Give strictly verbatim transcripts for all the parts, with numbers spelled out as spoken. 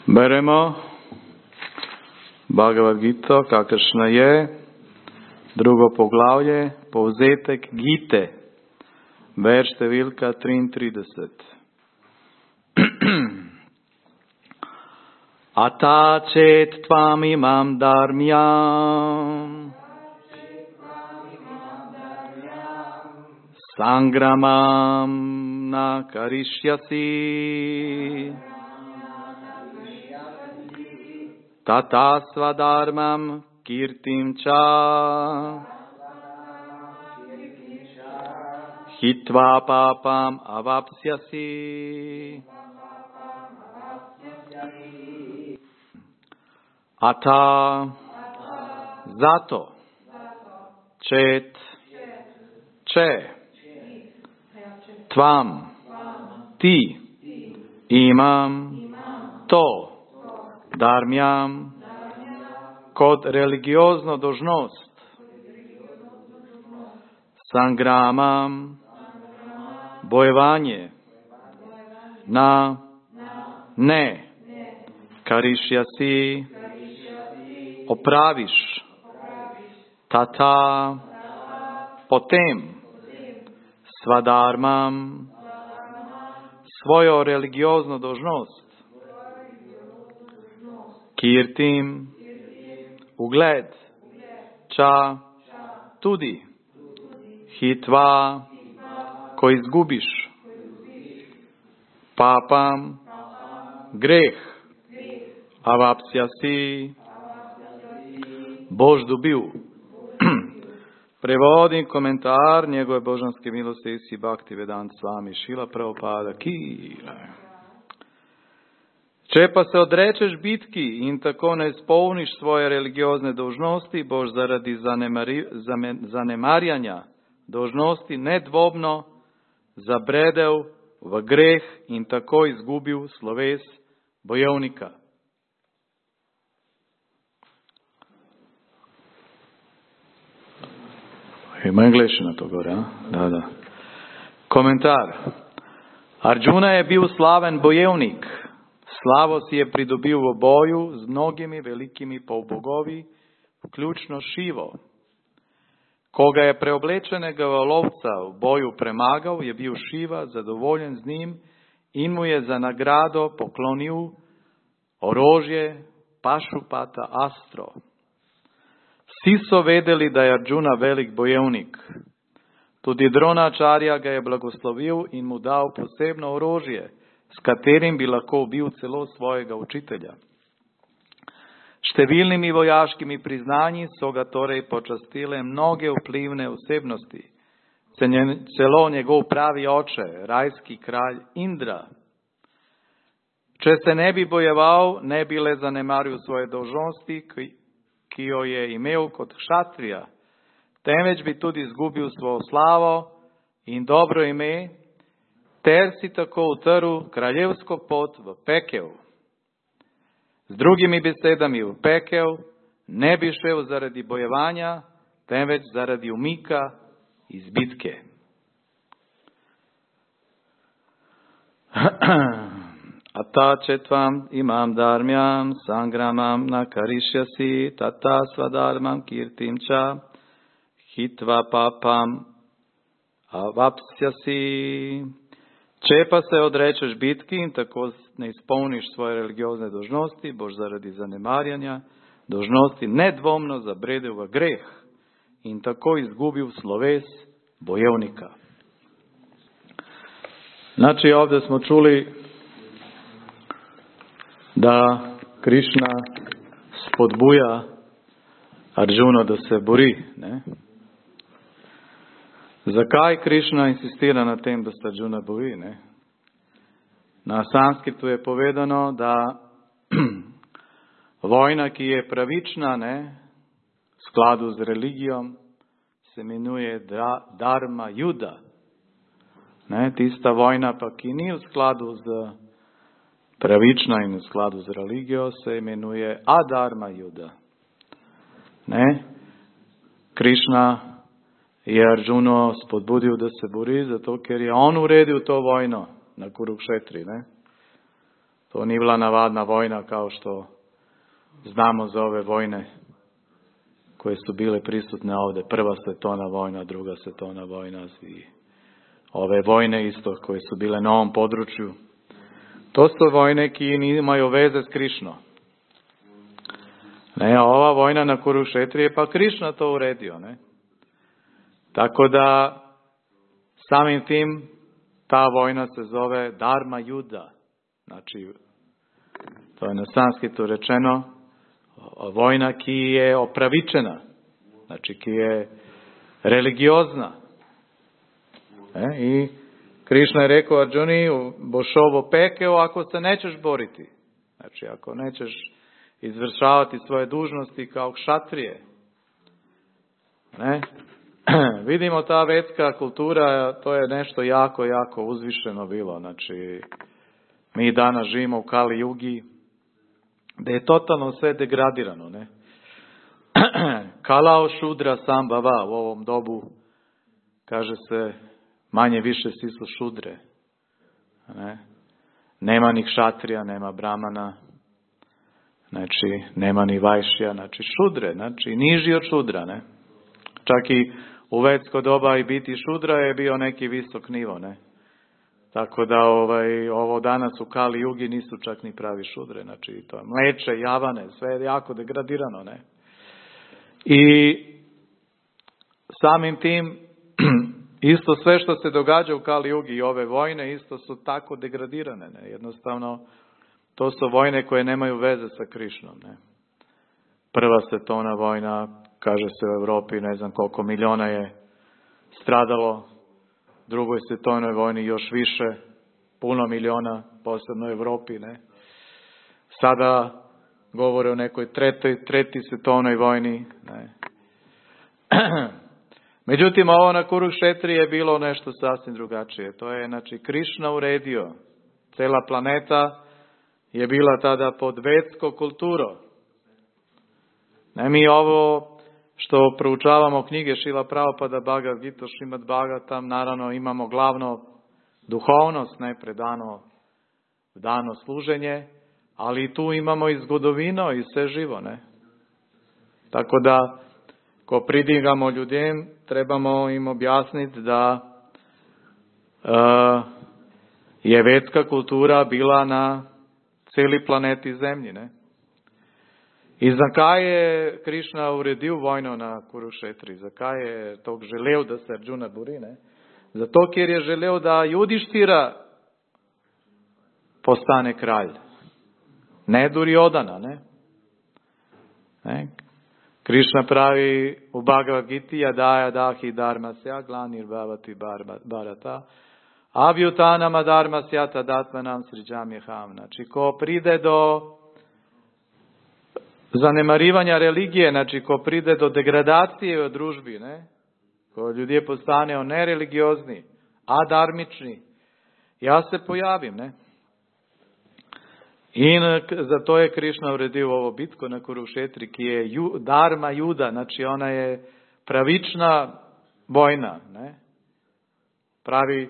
Beremo Bhagavad Gita, kakršna je, drugo poglavje, povzetek Gite, verš številka triintrideset. Ata čet tvam imam dharmyam, sangramam na karishyasi, tata svadharmam kirtim cha, hitva papam avapsyasi. Ata zato, čet, če, tvam, ti, imam, to, dharmyam, kot religiozno dožnost, sangramam, bojevanje, na, ne, karišyasi, opraviš, tata, potem, svadharmam, svojo religiozno dožnost, kirtim, ugled, ča, tudi, hitva, ko izgubiš, papam, greh, avapsyasi, boš dobil. Prevod in komentar njegove božanske milosti si Bhaktivedanta Swami Šrila Prabhupada ki. Če pa se odrečeš bitki in tako ne izpolniš svoje religiozne dolžnosti, boš zaradi zanemari, zanemarjanja dolžnosti nedvomno zabredel v greh in tako izgubil sloves bojevnika. Ima angleščina to gore, a? Da, da. Komentar. Arjuna je bil slaven bojevnik. Slavo si je pridobil v boju z mnogimi velikimi polbogovi, vključno Šivo. Ko ga je preoblečenega lovca v boju premagal, je bil Šiva zadovoljen z njim in mu je za nagrado poklonil orožje Pašupata Astro. Vsi so vedeli, da je Arjuna velik bojevnik. Tudi Dronačarja ga je blagoslovil in mu dal posebno orožje, s katerim bi lahko ubil celo svojega učitelja. Številnimi vojaškimi priznanji so ga torej počastile mnoge vplivne osebnosti, celo njegov pravi oče, rajski kralj Indra. Če se ne bi bojeval, ne bi le zanemaril svoje dolžnosti, ki ki jo je imel kot kšatrija, temveč bi tudi izgubil svojo slavo in dobro ime, ter si tako utrl kraljevsko pot v pekel. Z drugimi besedami, v pekel ne bi šel zaradi bojevanja, temveč zaradi umika iz bitke. Ata četvam imam dharmyam, sangramam na karišyasi, tata svadharmam kirtim cha, hitva papam avapsyasi. Če pa se odrečeš bitki in tako ne izpolniš svoje religiozne dožnosti, boš zaradi zanemarjanja dožnosti nedvomno zabredel v greh in tako izgubil sloves bojevnika. Znači, ovdje smo čuli da Krišna spodbuja Arjuna, da se bori. Ne? Zakaj Krišna insistira na tem, da se Arjuna bori? Ne? Na sanskritu je povedano, da vojna, ki je pravična, ne, v skladu z religijom, se imenuje dharma juda. Ne? Tista vojna pa, ki ni v skladu z pravična in v skladu z religijo, se imenuje adharma juda. Ne? Krišna je Arjuno spodbudil, da se bori, zato ker je on uredil to vojno na Kurukšetri. Ne? To nije bila navadna vojna kao što znamo za ove vojne koje su bile prisutne ovdje. Prva svetovna vojna, druga svetovna vojna i ove vojne isto koje su bile na ovom području. To su vojne ki nimaju veze s Krišnom. Ne, ova vojna na Kurukshetri je pa Krišna to uredio. Ne? Tako da samim tim ta vojna se zove Dharma Yuddha. Znači, to je na sanskritu rečeno vojna ki je opravičena. Znači, ki je religiozna. E, I Krišna je rekao Arjuni, boš ovo pekeo ako se nećeš boriti. Znači, ako nećeš izvršavati svoje dužnosti kao kšatrije. Ne? Vidimo ta vedska kultura, to je nešto jako, jako uzvišeno bilo. Znači, mi danas živimo u Kali Jugi, gdje je totalno sve degradirano. Ne? Kalao šudra sambhava u ovom dobu, kaže se, manje više svi su šudre. Ne? Nema ni kšatrija, nema brahmana, znači nema ni vajšija, znači šudre, znači niži od šudra. Ne? Čak i u vedsko doba i biti šudra je bio neki visok nivo. Ne? Tako da ovaj, ovo danas u Kali Jugi nisu čak ni pravi šudre. Znači to je mleče, javane, sve je jako degradirano. Ne? I samim tim isto sve što se događa u Kali Jugi i ove vojne isto su tako degradirane. Ne? Jednostavno to su vojne koje nemaju veze sa Krišnom. Ne? Prva svetovna vojna, kaže se u Europi, ne znam koliko miliona je stradalo. Drugoj svetovnoj vojni još više, puno miliona, posebno u Europi. Ne? Sada govore o nekoj tretoj, treti svetovnoj vojni. Ne? Međutim, ovo na Kurukshetri je bilo nešto sasvim drugačije. To je, znači, Krišna uredio. Cela planeta je bila tada pod vedsko kulturo. Ne, mi ovo što proučavamo knjige Šila Prabhupada, Bhagavad Gita, Šrimad Bhagavatam, naravno imamo glavno duhovnost, ne predano dano služenje, ali tu imamo i zgodovino i sve živo. Ne? Tako da, ko pridigamo ljudem, trebamo im objasniti da uh, je vedska kultura bila na celi planeti Zemlji. Ne? I zakaj je Krišna uredil vojno na Kurukshetri? Zakaj je tog želel, da se Arjuna bori? Ne? Zato, ker je želel, da Judištira postane kralj. Ne Duryodhana. Ne? Ne? Krišna pravi u Bhagavad Giti, Yadaja dahi dharmasya glanir bhavati bharata avyutanam dharmasya tadatmanam sriđamyaham. Znači, ko pride do zanemarivanja religije, znači ko pride do degradacije u družbi, ne? Ko ljudi postane nereligiozni, adarmični, ja se pojavim, ne? I zato je Krišna uredio ovo bitko na Kurukshetri, ki je ju, Dharma Yuddha, znači ona je pravična vojna, ne? Pravi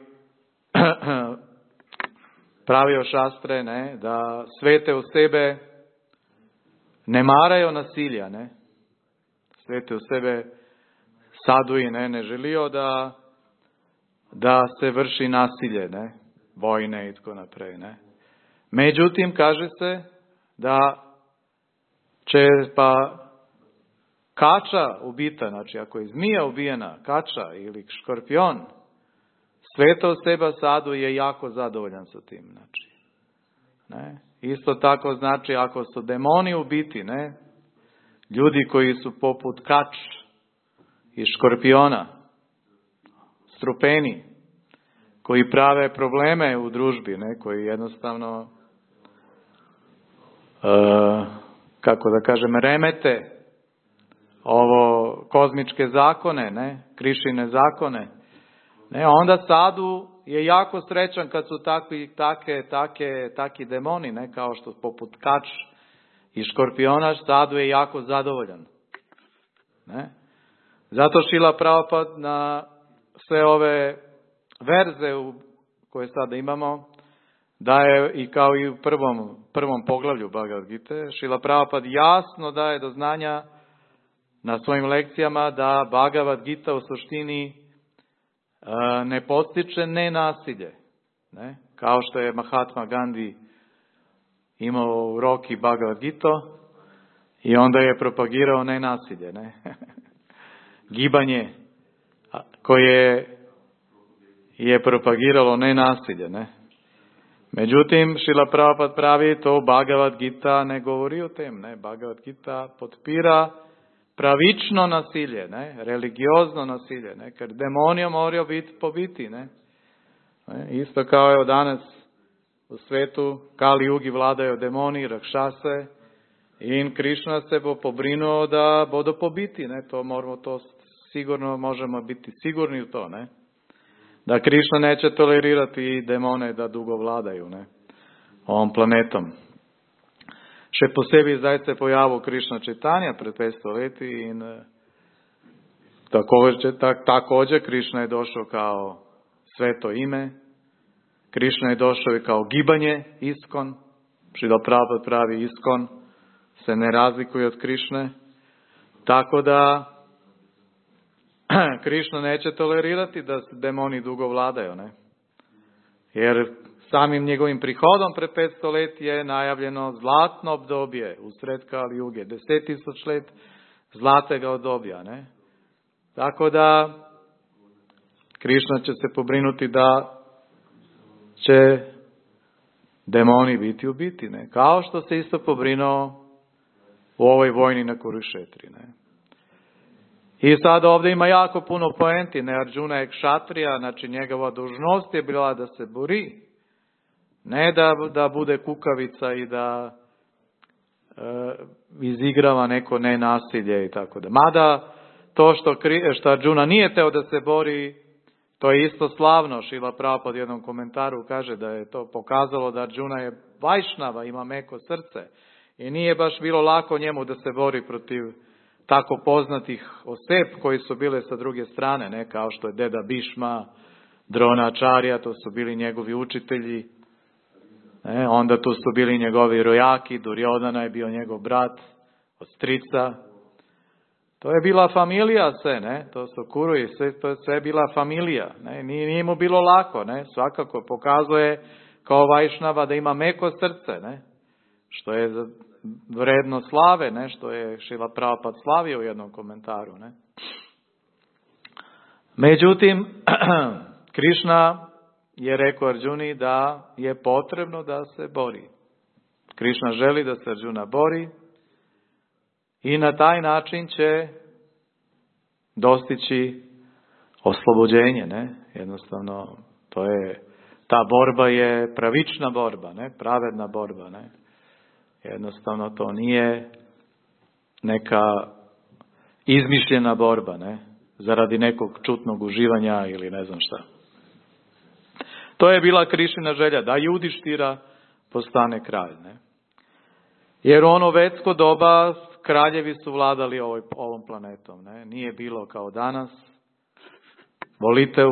pravio šastre, ne? Da svete u sebe ne maraju nasilja, ne? Svete u sebe saduji, ne? Ne želio da da se vrši nasilje, ne? Vojne i tako naprej, ne? Međutim, kaže se da će pa kača ubita, znači ako je zmija ubijena, kača ili škorpion, sveto seba sadu je jako zadovoljan sa tim, znači. Ne? Isto tako znači ako su demoni ubiti, ne? Ljudi koji su poput kač i škorpiona, strupeni, koji prave probleme u družbi, ne? Koji jednostavno uh, kako da kažem, remete ovo kozmičke zakone, ne? Krišine zakone, ne? Onda sadu je jako srećan kad su takvi, take, take, taki demoni, ne? Kao što poput kač i škorpiona, sadu je jako zadovoljan. Ne? Zato Šrila Prabhupada na sve ove verze u koje sada imamo, daje i kao i u prvom, prvom poglavlju Bhagavad Gite, Šrila Prabhupada jasno daje do znanja na svojim lekcijama da Bhagavad Gita u suštini ne postiče nenasilje. Ne? Kao što je Mahatma Gandhi imao u Roki Bhagavad Gita i onda je propagirao nenasilje. Ne? Gibanje koje je propagiralo nenasilje. Ne? Međutim, Šrila Prabhupada pravi to Bhagavad Gita ne govori o tem. Ne? Bhagavad Gita potpira pravično nasilje, ne? Religiozno nasilje. Ne? Ker demoni moraju biti pobiti. Ne? Ne? Isto kao je danas u svetu Kali Jugi vladaju demoni, rakšase, in Krišna se bo pobrinuo da bodo pobiti. Ne? To moramo, to sigurno možemo biti sigurni u to. Ne? Da Krišna neće tolerirati demone da dugo vladaju, ne? Ovom planetom. Še posebej zdaj se pojavil Krišna Čitanja pred petsto leti in također, tak, također Krišna je došao kao sveto ime. Krišna je došao i kao gibanje, Iskon. Šrila Prabhupada pravi Iskon se ne razlikuje od Krišne. Tako da Krišna neće tolerirati da demoni dugo vladaju, ne? Jer samim njegovim prihodom pre petsto let je najavljeno zlatno obdobje usred Kali Juge, deset tisuć let zlatega obdobja, ne? Tako da Krišna će se pobrinuti da će demoni biti ubiti, ne? Kao što se isto pobrinuo u ovoj vojni na Kurušetri, ne? I sad ovdje ima jako puno poenti. Ne, Arjuna je kšatrija, znači njegova dužnost je bila da se bori. Ne da, da bude kukavica i da e, izigrava neko nenasilje i tako da. Mada to što, što Arjuna nije teo da se bori, to je isto slavno. Šrila Prabhupada u jednom komentaru kaže da je to pokazalo da Arjuna je vajšnava, ima meko srce. I nije baš bilo lako njemu da se bori protiv tako poznatih oseb koji su bile sa druge strane, ne, kao što je deda Bišma, Dronačarja, to su bili njegovi učitelji, ne, onda tu su bili njegovi rojaki, Duryodhana je bio njegov brat, od strica. To je bila familija sve, ne, to su Kuruji, sve, to je sve bila familija, ne, nije, nije mu bilo lako, ne, svakako pokazuje kao Vajšnava da ima meko srce, ne, što je za vredno slave, ne, što je Šrila Prabhupada slavio u jednom komentaru, ne. Međutim, Krišna je rekao Arjuni da je potrebno da se bori. Krišna želi da se Arjuna bori i na taj način će dostići oslobođenje, ne. Jednostavno, to je, ta borba je pravična borba, ne, pravedna borba, ne. Jednostavno to nije neka izmišljena borba, ne, zaradi nekog čutnog uživanja ili ne znam šta. To je bila Krišina želja, da Judištira postane kralj, ne. Jer ono vetsko doba kraljevi su vladali ovoj, ovom planetom, ne. Nije bilo kao danas. Volitev.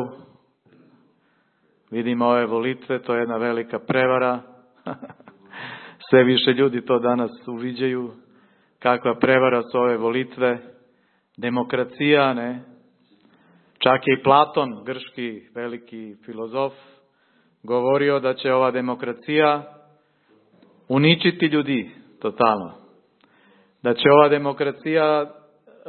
Vidimo ove volitve, to je jedna velika prevara. Sve više ljudi to danas uviđaju, kakva prevara su ove volitve, demokracija, ne. Čak je i Platon, grčki veliki filozof, govorio da će ova demokracija uničiti ljudi totalno. Da će ova demokracija e,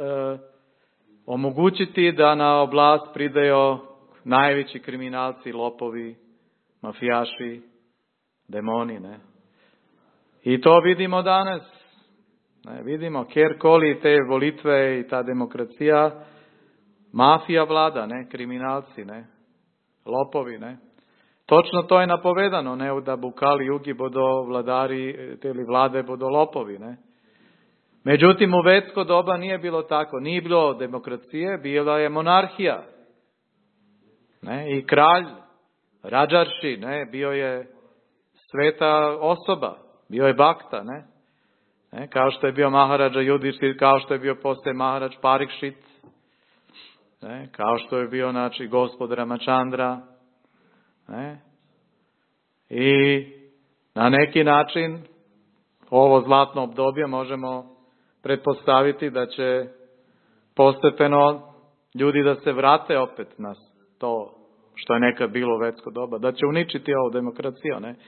omogućiti da na oblast pridaju najveći kriminalci, lopovi, mafijaši, demoni, ne. I to vidimo danas. Ne, vidimo, kjerkoli te volitve i ta demokracija, mafija vlada, ne, kriminalci, ne, lopovi, ne. Točno to je napovedano, ne, da u Kali Jugi bodo vladari, ili vlade bodo lopovi, ne. Međutim, u vetsko doba nije bilo tako, nije bilo demokracije, bila je monarhija. Ne, i kralj, Rađarši, ne, bio je sveta osoba. Bio je bakta, ne? ne? Kao što je bio Maharađa Judištir, kao što je bio poslije Maharađ Parikšit, ne? Kao što je bio, znači, gospod Ramachandra, ne? I na neki način ovo zlatno obdobje možemo pretpostaviti da će postepeno ljudi da se vrate opet na to što je nekad bilo u vetsko doba, da će uničiti ovu demokraciju, ne?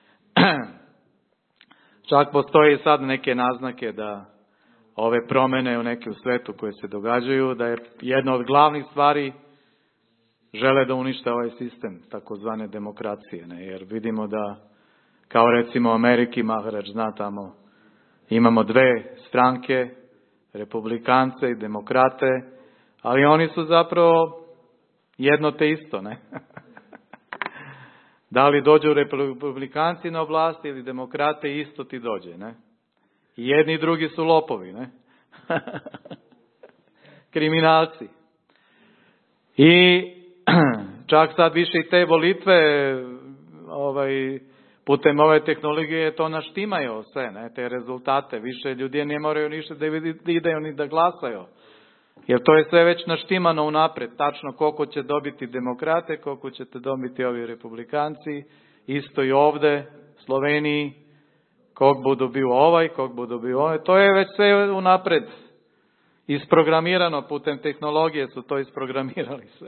Čak postoji sad neke naznake da ove promjene u neki u svetu koje se događaju, da je jedna od glavnih stvari žele da unište ovaj sistem takozvane demokracije, ne? Jer vidimo da kao recimo u Ameriki, Maharač zna tamo, imamo dve stranke, republikance i demokrate, ali oni su zapravo jedno te isto, ne? Da li dođu republikanci na vlast ili demokrate, isto ti dođe, ne? I jedni i drugi su lopovi, ne? Kriminalci. I čak sad više i te volitve, ovaj, putem ove tehnologije to naštimaju sve, ne? Te rezultate. Više ljudi ne moraju ništa da ideju ni da glasaju. Jer to je sve već naštimano unapred, tačno koliko će dobiti demokrate, koliko ćete dobiti ovi republikanci, isto i ovdje, Sloveniji, kog budu bio ovaj, kog budu bio ovaj, to je već sve unapred isprogramirano, putem tehnologije su to isprogramirali sve.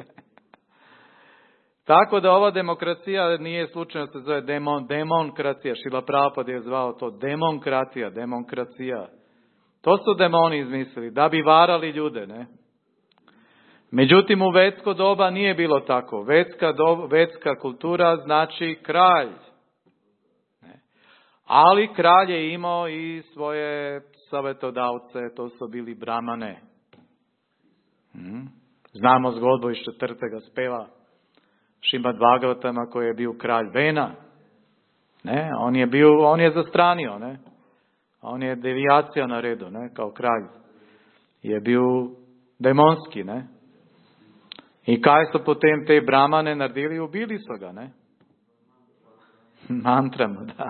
Tako da ova demokracija nije slučajno se zove demon, demonkracija, Šrila Prabhupada je zvao to demokratija, demokracija. To su demoni izmislili, da bi varali ljude, ne? Međutim, u vetsko doba nije bilo tako. Vetska, doba, vetska kultura znači kralj. Ne? Ali kralj je imao i svoje savjetodavce, to su bili bramane. Hmm? Znamo zgodbu iz četvrtega speva Šrimad Bhagavatama koji je bio kralj Vena. Ne? On je bio, on je zastranio, ne? On je devijacija na redu, ne, kao kralj. Je bio demonski, ne. I kaj su potem te bramane naredili? Ubili su ga, ne. Mantrama, da.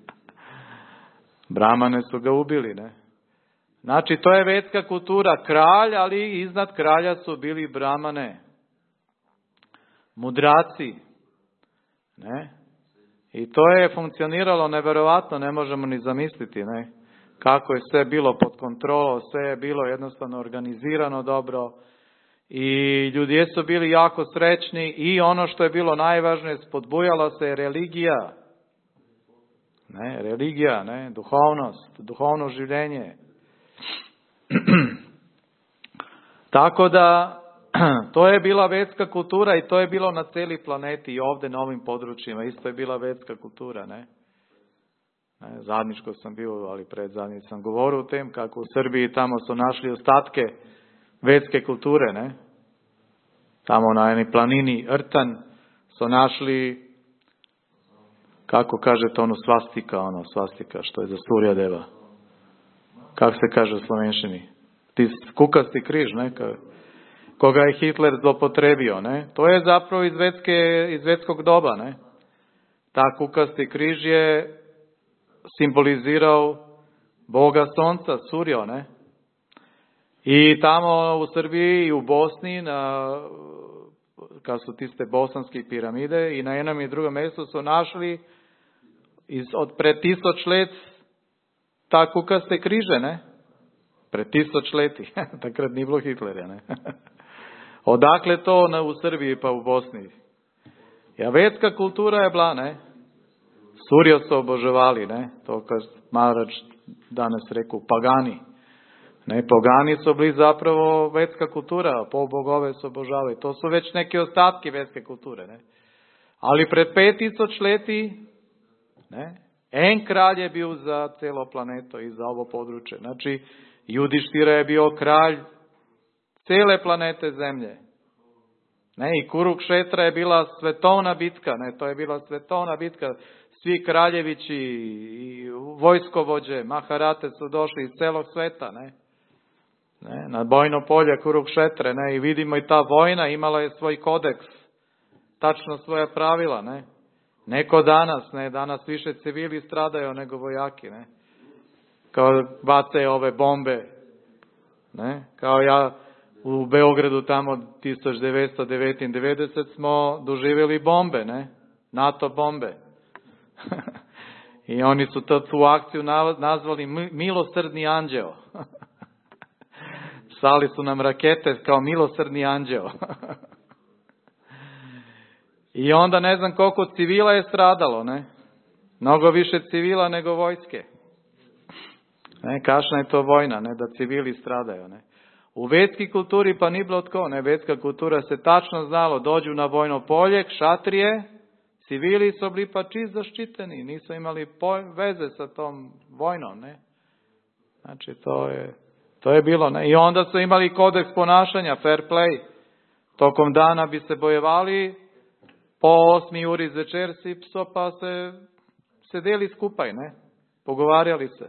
Bramane su ga ubili, ne. Znači, to je vetska kultura. Kralj, ali iznad kralja su bili bramane. Mudraci. Ne. I to je funkcioniralo nevjerovatno, ne možemo ni zamisliti, ne. Kako je sve bilo pod kontrolom, sve je bilo jednostavno organizirano dobro i ljudi su bili jako srećni i ono što je bilo najvažnije, spodbujala se religija, ne, religija, ne, duhovnost, duhovno življenje. Tako da, to je bila vetska kultura i to je bilo na cijeli planeti i ovdje na ovim područjima, isto je bila vetska kultura, ne. Ne, zadnjičko sam bio, ali pred zadnji sam govorio o tem kako u Srbiji tamo su našli ostatke vetske kulture, ne? Tamo na jednoj planini Rtan su našli, kako kažete ono svastika, ono svastika što je za Surya Deva. Kako se kaže u slovenščini? Ti kukasti križ, ne? Koga je Hitler zlopotrebio, ne? To je zapravo iz, vetske, iz vetskog doba, ne? Ta kukasti križ je simbolizirao Boga Sonca, Surjo, ne? I tamo u Srbiji i u Bosni, na, kad su tiste bosanske piramide, i na jednom i drugom mjestu su našli iz, od pred tisoč let ta kukaste križe, ne? Pred tisoč leti. Takrat ni bilo Hitlerja, ne? Odakle to na, u Srbiji pa u Bosni? Ja, vetska kultura je bila, ne? Surjo su oboževali, ne? To kad Maharač danas rekao, pagani. Ne, pagani su bili zapravo vetska kultura, polbogove su obožavali. To su već neke ostatke vetske kulture, ne? Ali pred pet tisoč leti, ne? En kralj je bio za cijelo planeto i za ovo područje. Znači, Judištira je bio kralj cijele planete Zemlje. Ne, i Kurukšetra je bila svetovna bitka, ne? To je bila svetovna bitka. Svi kraljevići i vojskovođe, Maharate su došli iz celog sveta, ne? Ne? Na bojno polje Kurukšetre, ne? I vidimo i ta vojna imala je svoj kodeks, tačno svoja pravila, ne? Neko danas, ne? Danas više civili stradaju nego vojaki, ne? Kao bace ove bombe, ne? Kao ja u Beogradu tamo tisuća devetsto devedeset smo doživjeli bombe, ne? NATO bombe. I oni su to, tu akciju nazvali milosrdni anđeo. Slali su nam rakete kao milosrdni anđeo. I onda ne znam koliko civila je stradalo, ne? Mnogo više civila nego vojske. Ne, kašna je to vojna, ne, da civili stradaju, ne. U vedski kulturi pa ni bilo tko, ne, vedska kultura se tačno znalo, dođu na vojno polje, kšatrije, civili su bili pa čist zaštiteni, nisu imali veze sa tom vojnom, ne. Znači, to je, to je bilo, ne. I onda su imali kodeks ponašanja, fair play. Tokom dana bi se bojevali, po osmi uri zvečer si pso, pa se sedeli skupaj, ne. Pogovarjali se.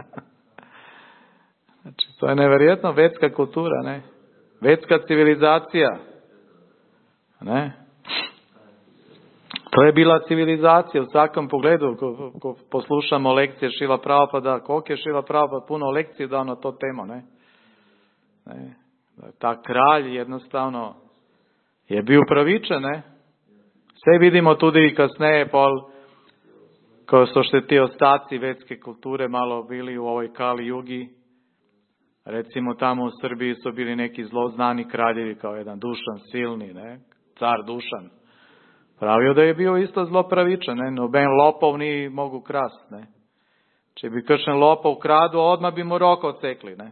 Znači, to je nevjerojatno vedska kultura, ne. Vedska civilizacija. Ne. To je bila civilizacija u svakom pogledu. Ko, ko poslušamo lekcije Šrila Prabhupada, koliko je Šrila Prabhupada puno lekcije dao na to temo, ne. Ne. Ta kralj jednostavno je bio pravičan, ne. Sve vidimo tudi i kasneje, pol, kao što što ti ostaci vedske kulture malo bili u ovoj Kali Jugi. Recimo tamo u Srbiji su bili neki zloznani kraljevi kao jedan Dušan silni, ne, car Dušan. Pravio da je bio isto zlopravičan, ne, noben lopov ni mogu krast, ne. Če bi kršen lopov kradu, odmah bi mu rok odsekli, ne.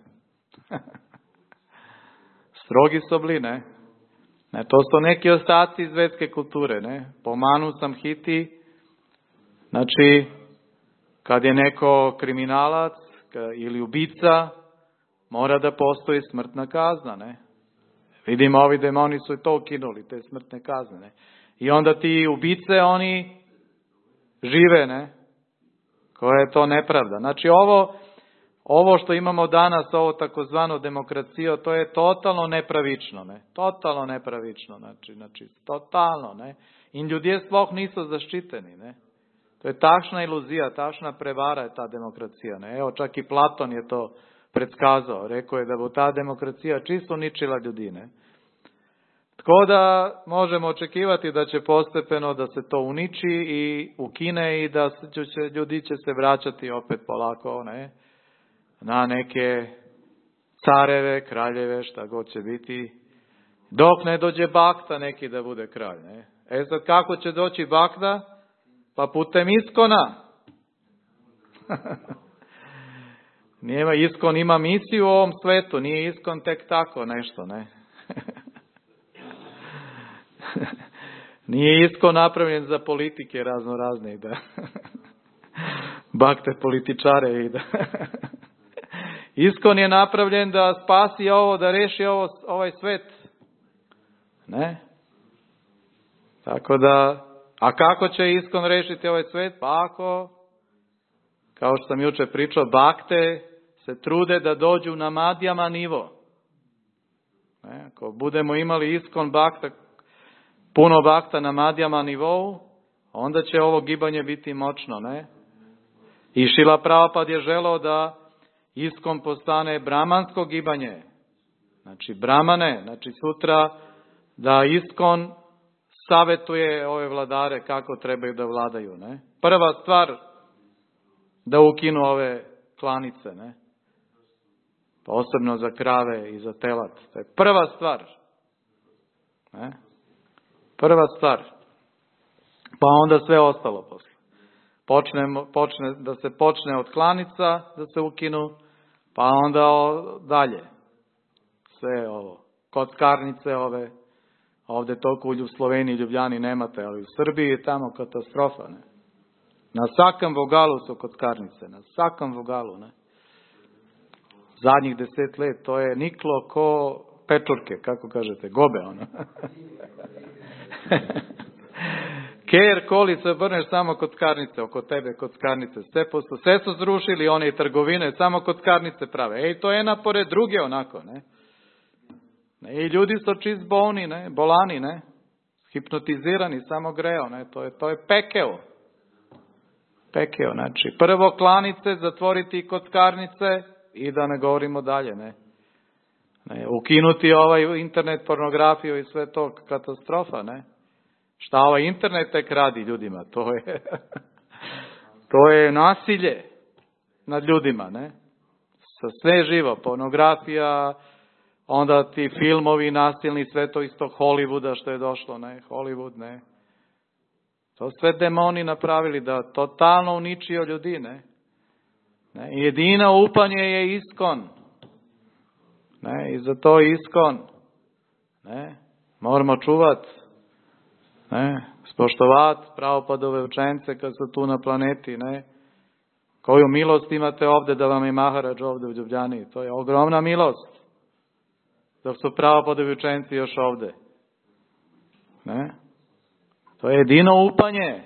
Strogi su bili, ne. Ne, to su neki ostaci iz vedske kulture, ne. Po Manu Samhiti, znači, kad je neko kriminalac ili ubica, mora da postoji smrtna kazna, ne. Vidimo, ovi demoni su to ukinuli, te smrtne kazne, ne. I onda ti ubice, oni žive, ne. Koja je to nepravda. Znači, ovo, ovo što imamo danas, ovo takozvano demokracijo, to je totalno nepravično, ne. Totalno nepravično, znači, znači, totalno, ne. In ljudje sploh nisu zaštiteni, ne. To je tašna iluzija, tašna prevara je ta demokracija, ne. Evo, čak i Platon je to predskazao. Rekao je da bo ta demokracija čisto uničila ljudi, ne. Tako da možemo očekivati da će postepeno da se to uniči i ukine i da će, ljudi će se vraćati opet polako, ne, na neke careve, kraljeve, šta god će biti, dok ne dođe Bakta neki da bude kralj, ne. E sad kako će doći Bakta? Pa putem Iskona. Nijema, Iskon ima misiju u ovom svetu, nije Iskon tek tako nešto, ne. Nije Iskon napravljen za politike razno razne i da bakte političare i da Iskon je napravljen da spasi ovo, da reši ovo, ovaj svet. Ne? Tako da, a kako će Iskon rešiti ovaj svet? Pa ako, kao što sam juče pričao, bakte se trude da dođu na madjama nivo. Ne? Ako budemo imali Iskon bakta, puno bakta na madjama nivou, onda će ovo gibanje biti moćno, ne? I Šrila Prabhupada je želeo da Iskon postane bramansko gibanje. Znači, bramane, znači sutra da Iskon savjetuje ove vladare kako trebaju da vladaju, ne? Prva stvar da ukinu ove klanice, ne? Posebno za krave i za telat. To je prva stvar. Ne? Prva stvar. Pa onda sve ostalo posle. Počne, počne, da se počne od klanica, da se ukinu, pa onda o, dalje. Sve ovo. Kockarnice ove. Ovdje toliko u Sloveniji i Ljubljani nemate, ali u Srbiji je tamo katastrofa, ne. Na svakom vogalu su kockarnice. Na svakom vogalu, ne. Zadnjih deset let to je niklo ko pečurke, kako kažete, gobe, ono. Ker koli se obrneš, samo kockarnice, oko tebe kockarnice, sve posto, sve su zrušili one trgovine, samo kockarnice prave. Ej, to je jedna pored druge onako, ne. I ljudi su čist bolni, ne, bolani, ne, hipnotizirani, samo greo, ne, to je, to je pekeo. Pekeo, znači, prvo klanice, zatvoriti kockarnice i da ne govorimo dalje, ne. Ne, ukinuti ovaj internet, pornografiju i sve to, katastrofa, ne. Šta ovaj internet tek radi ljudima, to je, To je nasilje nad ljudima, ne? Sa sve živo, pornografija, onda ti filmovi nasilni, sve to isto Hollywooda što je došlo, ne? Hollywood, ne? To sve demoni napravili da totalno uničio ljudi, ne? Ne? Jedino upanje je iskon. Ne? I za to iskon. Ne? Moramo čuvati. Ne? Spoštovati pravopadove učence kad su tu na planeti, ne? Koju milost imate ovdje da vam je Maharadž ovdje u Ljubljani. To je ogromna milost. Dok su pravopadovi učenci još ovdje. Ne? To je jedino upanje.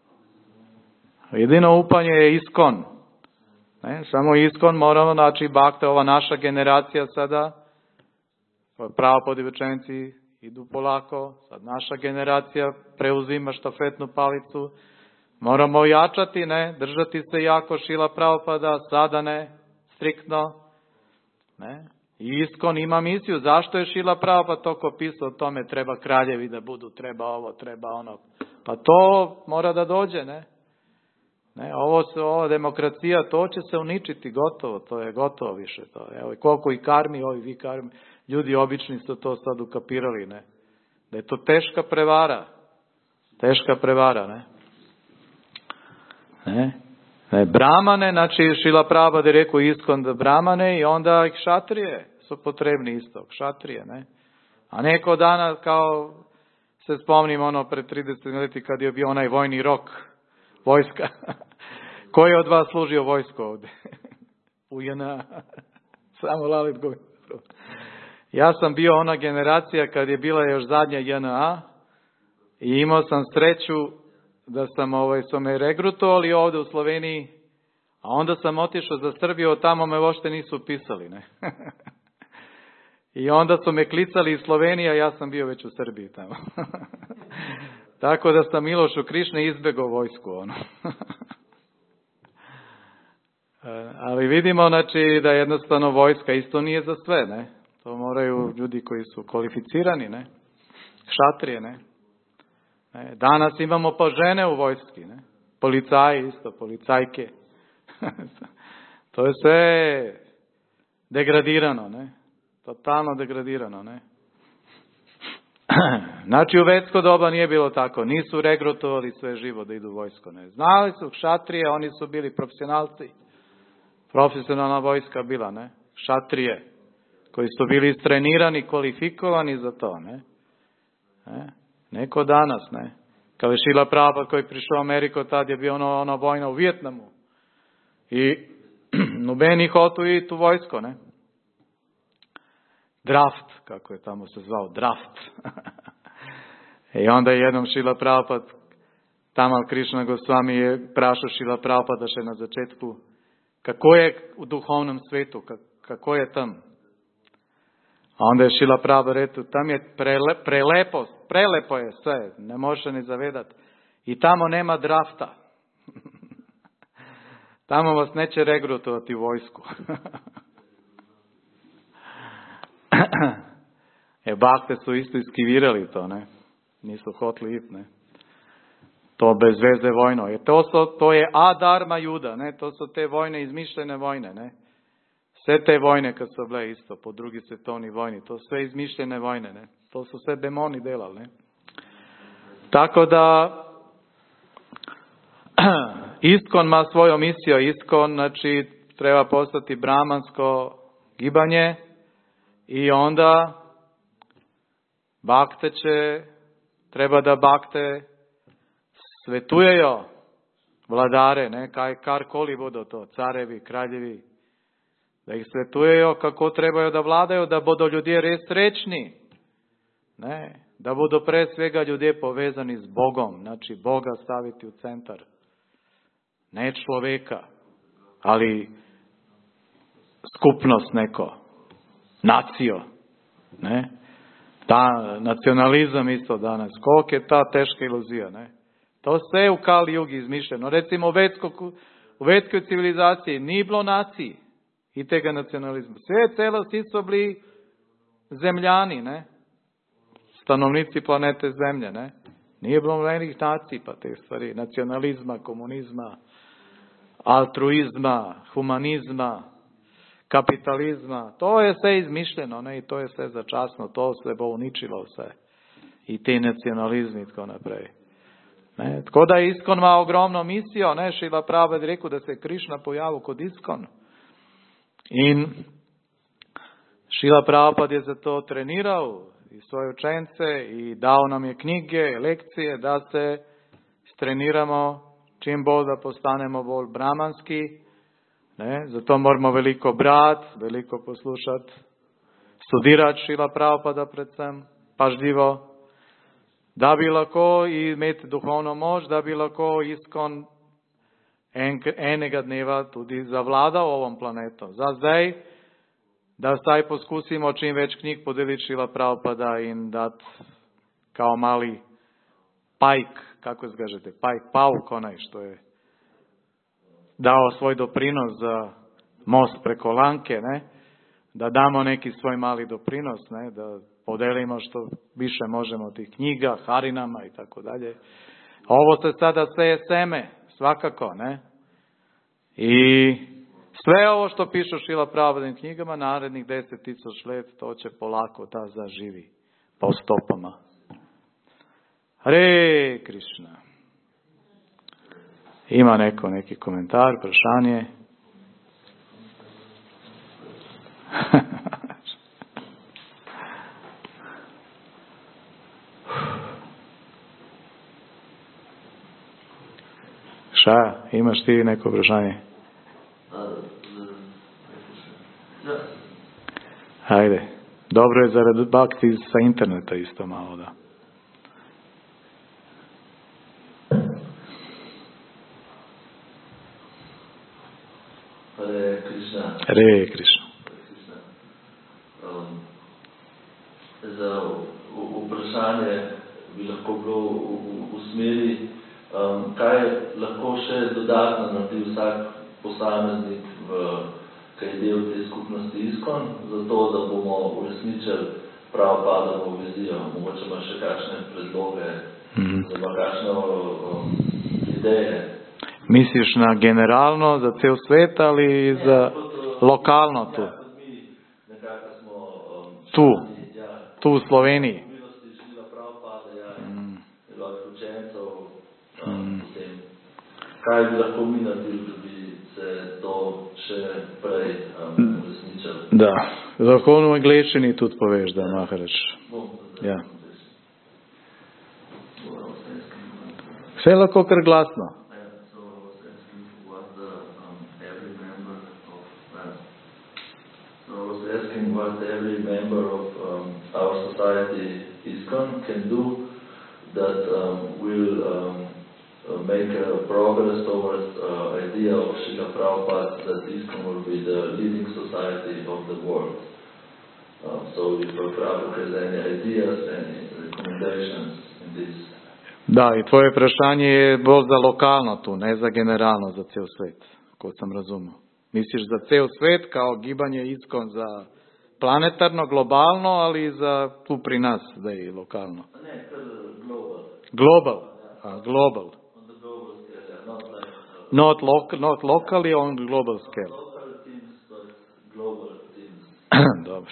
Jedino upanje je iskon. Ne? Samo iskon moramo naći bakte, ova naša generacija sada, pravopadovi učenci idu polako, sad naša generacija preuzima štafetnu palicu. Moramo ojačati, ne, držati se jako Šila Pravopada, sada ne, striktno, ne. I iskon ima misiju, zašto je Šila Pravopada toliko pisao o tome, treba kraljevi da budu, treba ovo, treba ono. Pa to mora da dođe, ne. Ne, ovo se, ova demokracija, to će se uničiti, gotovo, to je gotovo više. To. Evo, koliko i karmi, ovi vi karmi, ljudi obični su to sad ukapirali, ne. Da je to teška prevara, teška prevara, ne. Ne, ne, Brahmane, znači Šila Prabhupada je rekao iskon da Brahmane i onda ih šatrije su potrebni isto, šatrije, ne. A neko dana kao se spomnim ono pred trideset leti kad je bio onaj vojni rok, vojska. Ko je od vas služio vojsku ovdje? U J N A. Samo Lalit Govind. Ja sam bio ona generacija kad je bila još zadnja J N A i imao sam sreću da sam ovaj, su me regrutovali ovdje u Sloveniji, a onda sam otišao za Srbiju, tamo me uopšte nisu upisali, ne. I onda su me klicali iz Slovenije, a ja sam bio već u Srbiji tamo. Tako da sam Milošu Krišne izbegao vojsku, ono. Ali vidimo, znači, da jednostavno vojska isto nije za sve, ne. To moraju ljudi koji su kvalificirani, ne. Šatrije, ne. Danas imamo pa žene u vojski, ne? Policaji isto, policajke. To je sve degradirano, ne? Totalno degradirano, ne? Znači u vedsko doba nije bilo tako. Nisu regrutovali sve živo da idu u vojsko, ne? Znali su šatrije, oni su bili profesionalci. Profesionalna vojska bila, ne? Šatrije. Koji su bili istrenirani, kvalifikovani za to, ne? Ne? Neko danas, ne. Kao je Šila Prabhupada koji je prišao u Ameriku, tad je bio ono, ona vojna u Vijetnamu. I nobeni hotu i tu vojsko, ne. Draft, kako je tamo se zvao, draft. I onda je jednom Šila Prabhupada, Tamal Krišna Gosvami je prašao Šila Prabhupada še na začetku, kako je u duhovnom svetu, kako je tam. A onda je Šila Prabhupada rekao, tam je prele, prelepo, prelepo je sve, ne može ni zavedati. I tamo nema drafta. Tamo vas neće regrutovati u vojsku. E, bakte su isto iskivirali to, ne. Nisu hotli ip, ne. To bez veze vojno. E, to, su, to je Adharma Juda, ne. To su te vojne, izmišljene vojne, ne. Sve te vojne kad su bile isto, po drugi svetovni vojni, to sve izmišljene vojne, ne. To su sve demoni delali, ne. Tako da, Iskon ima svoju misiju, Iskon, znači, treba postati brahmansko gibanje i onda bakte će, treba da bakte svetujejo vladare, ne, kaj, karkoli bodo to, carevi, kraljevi, da ih svetujejo, kako trebajo da vladajo, da bodo ljudje res srečni. Ne, da bodo pre svega ljudje povezani z Bogom, znači Boga staviti u centar. Ne človeka, ali skupnost neko, nacijo. Ne? Ta nacionalizam isto danas, koliko je ta teška iluzija. Ne? To sve u Kali Jugi izmišljeno. Recimo u, vedsko, u vedskoj civilizaciji ni bilo naciji i tega nacionalizma. Sve celo svi su bili zemljani, ne? Stanovnici planete Zemlje, ne? Nije bilo mlenih nacij pa te stvari, nacionalizma, komunizma, altruizma, humanizma, kapitalizma. To je sve izmišljeno, ne, i to je sve začasno, to sve bo uničilo sve. I te nacionalizmi, tako naprej. Ne, tako da je Iskon ima ogromno misijo, ne, Šrila Prabhupada je rekel, da se je Krišna pojavil kot Iskon. In Šrila Prabhupada je zato treniral i svoje učence i dao nam je knjige, lekcije, da se streniramo čim bolj, da postanemo bolj brahmanski. Ne, zato moramo veliko brat, veliko poslušati, studirati Šrila Prabhupada predvsem, pažljivo, da bi lahko imeti duhovno moč, da bi lahko Iskon en, enega dneva tudi zavladal ovom planetu. Za zdaj, da vsaj poskusimo čim več knjig podeliti Šrila Prabhupada in dati kao mali pajk, kako se kažete, pajk, pauk onaj što je dao svoj doprinos za most preko Lanke, ne? Da damo neki svoj mali doprinos, ne? Da podelimo što više možemo tih knjiga, harinama i tako dalje. Ovo se sada sve je seme, svakako, ne? I sve ovo što pišu Šrila Prabhupada knjigama, narednih deset tisuć let, to će polako da zaživi po stopama. Hare Krišna. Ima neko neki komentar, vprašanje? Ša, imaš ti neko vprašanje? Ajde. Dobro je zaradi bakti sa interneta isto malo, da. Hare Krishna. Hare Krishna. Um, za vprašanje bi lahko bilo v, v, v smeri, um, kaj lahko še dodatno naredi vsak posameznik, v, kaj je del te skupnosti Iskon, zato da bomo uresničili Prabhupadovo vizijo. Mogoče ima še kakšne predloge, mm-hmm. za kakšne um, ideje. Misliš na generalno, za cel svet ali ne, za kot, lokalno tu? Ja, kot mi nekako smo um, tu, ja, tu v Sloveniji. Milosti Šrila Prabhupada, ja, mm. njegovih učencev, um, mm. potem, kaj bi lahko mi naredili, da bi se to še prej um, uresničilo? Da, lahko v angleščini tudi poveš, da, ja. Maharač. Ja. Vse lahko kar glasno. Asking what every member of um, our society Iskon can do that um, will um, uh, make a progress towards uh, idea of Srila Prabhupada that Iskon will be the leading society of the world. Um, so if Prabhupada has any ideas, any recommendations in this. Da, i tvoje vprašanje je bolj za lokalno tu, ne za generalno, za cel svet, kot sam razumel. Misliš za cel svet kao gibanje Iskon za planetarno, globalno, ali za tu pri nas, da je lokalno? Ne, global. Global, a, global. On the global scale, yeah, not like... Uh, not, local, not locally, on global scale. Local teams, but global teams. Dobro.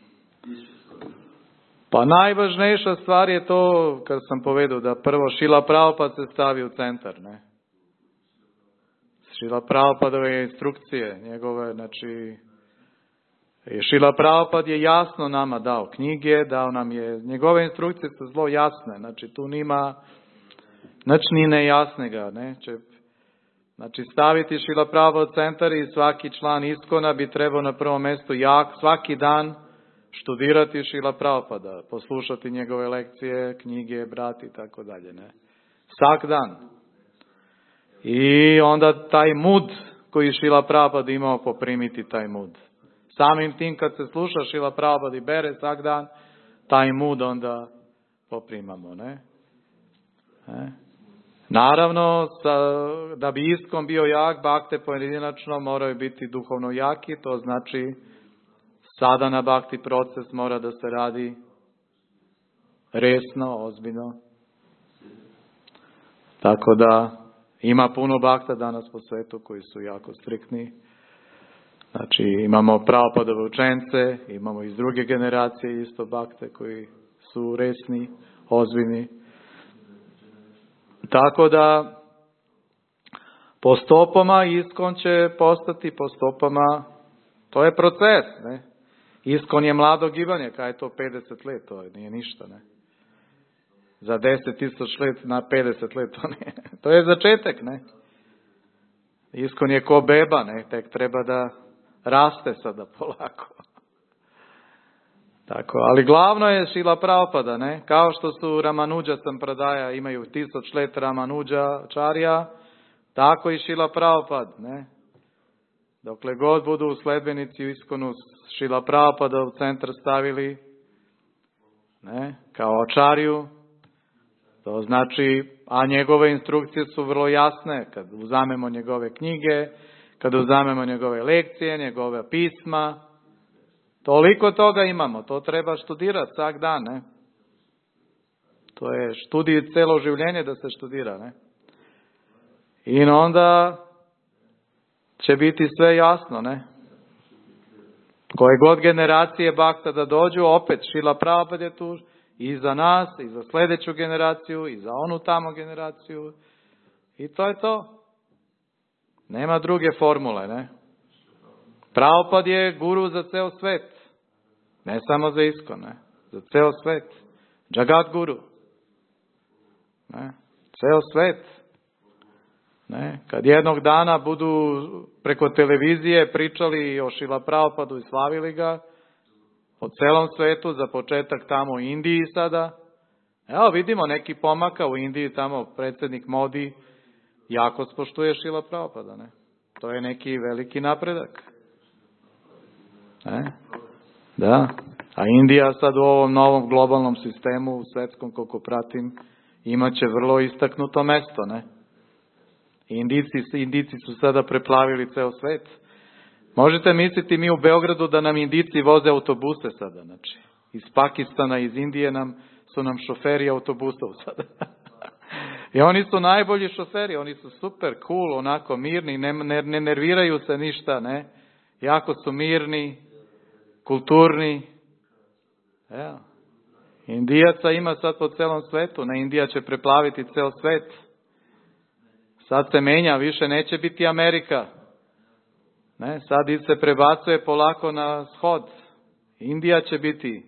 Pa najvažnejša stvar je to, kar sam povedal, da prvo Šrila Prabhupada se stavi u centar, ne? Šrila Prabhupadove instrukcije, njegove, znači, Šrila Prabhupada je jasno nama dao knjige, dao nam je, njegove instrukcije su zlo jasne, znači tu nima, znači ni nejasnega, ne? Če, znači staviti Šrila Prabhupada u centar i svaki član Iskona bi trebao na prvom mjestu jak, svaki dan študirati Šrila Prabhupada, poslušati njegove lekcije, knjige, brati i tako dalje, ne? Svak dan. I onda taj mud koji Šrila Prabhupada imao poprimiti taj mud. Samim tim kad se sluša Šrila Prabhupada i bere svak dan, taj mud onda poprimamo, ne? ne? Naravno, sa, da bi Iskon bio jak, bakte pojedinačno moraju biti duhovno jaki, to znači sadhana bhakti proces mora da se radi resno, ozbiljno. Tako da Ima puno bakta danas po svetu koji su jako striktni. Znači imamo Prabhupadove učence, imamo iz druge generacije isto bakte koji su resni, ozbiljni. Tako da po stopama ISKCON će postati po stopama, to je proces, ne? ISKCON je mlado gibanje, kaj je to pedeset let, to nije ništa, ne? Za deset tisuća let na pedeset let, to nije, to je začetek, ne? ISKCON je ko beba, ne? Tek treba da raste sada polako. Tako, ali glavno je Šrila Prabhupada, ne? Kao što su Ramanuja Sampradaja imaju tisuć let Ramanuja čarja, tako i Šrila Prabhupada, ne? Dokle god budu sledbenici u ISKCONu Šrila Prabhupada u centar stavili, ne? Kao čarju, to znači, a njegove instrukcije su vrlo jasne, kad uzamemo njegove knjige, kad uzamemo njegove lekcije, njegove pisma, toliko toga imamo, to treba študirati svak dan, ne? To je študij celo življenje da se študira, ne? I onda će biti sve jasno, ne? Koje god generacije bakta da dođu, opet Šrila Prabhupada je tu i za nas, i za sljedeću generaciju, i za onu tamo generaciju. I to je to. Nema druge formule, ne? Prabhupada je guru za ceo svet. Ne samo za ISKCON, ne? Za ceo svet. Jagat guru. Ne? Ceo svet. Ne? Kad jednog dana budu preko televizije pričali o Šrila Prabhupadu i slavili ga, o celom svetu, za početak tamo u Indiji sada. Evo vidimo neki pomaka u Indiji, tamo predsjednik Modi jako spoštuje Šrila Prabhupada, ne? To je neki veliki napredak. Ne? Da. A Indija sad u ovom novom globalnom sistemu, u svetskom koliko pratim, imat će vrlo istaknuto mesto, ne? Indici, Indici su sada preplavili ceo svet. Možete misliti mi u Beogradu da nam Indici voze autobuse sada, znači. Iz Pakistana, iz Indije nam su nam šoferi autobusov sada. I oni su najbolji šoferi, oni su super, cool, onako mirni, ne, ne, ne nerviraju se ništa, ne. Jako su mirni, kulturni. Evo. Indijaca ima sad po celom svetu, ne, Indija će preplaviti ceo svet. Sad se menja, više neće biti Amerika. Ne, sad se prebacuje polako na shod. Indija će biti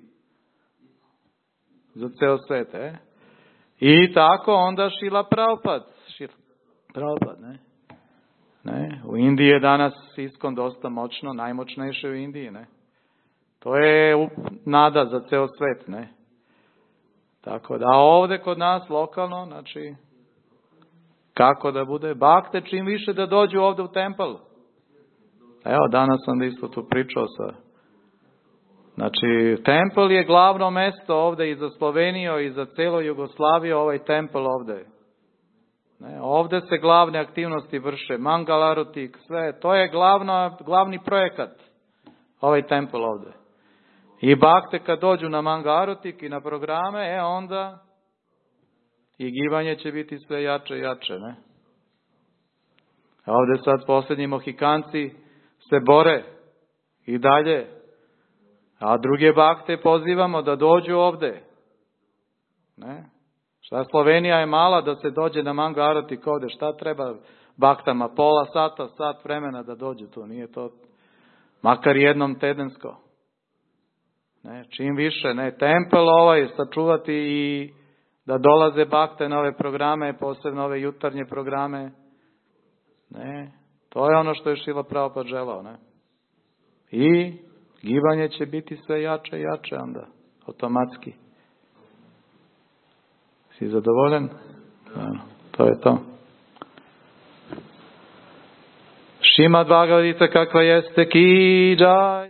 za ceo svet, e? I tako onda Šrila Prabhupada. Šrila Prabhupada, ne? Ne? U Indiji je danas ISKCON dosta moćno, najmoćnejše u Indiji, ne? To je nada za ceo svet, ne? Tako da ovdje kod nas lokalno, znači, kako da bude? Bakte čim više da dođu ovdje u tempel. Evo, danas sam isto tu pričao sa... Znači, tempel je glavno mesto ovdje i za Sloveniju i za celo Jugoslaviju, ovaj tempel ovdje. Ne, ovdje se glavne aktivnosti vrše, Mangal Arati, sve, to je glavno, glavni projekat, ovaj tempel ovdje. I bakte kad dođu na Mangal Arati i na programe, e onda i gibanje će biti sve jače i jače, ne? A ovdje sad posljednji Mohikanci se bore i dalje, a druge bakte pozivamo da dođu ovdje. Ne? Šta Slovenija je mala da se dođe na Mangal Arati ovdje, šta treba baktama, pola sata, sat vremena da dođu tu, nije to makar jednom tedensko. Ne? Čim više, ne, tempel ovaj sačuvati i da dolaze bakte na ove programe, posebno ove jutarnje programe. Ne? To je ono što je Šrila Prabhupada želao, ne? I gibanje će biti sve jače i jače onda, automatski. Si zadovoljen? Da, to je to. Šrimad Bhagavad Gita kakva jeste, ki džaj.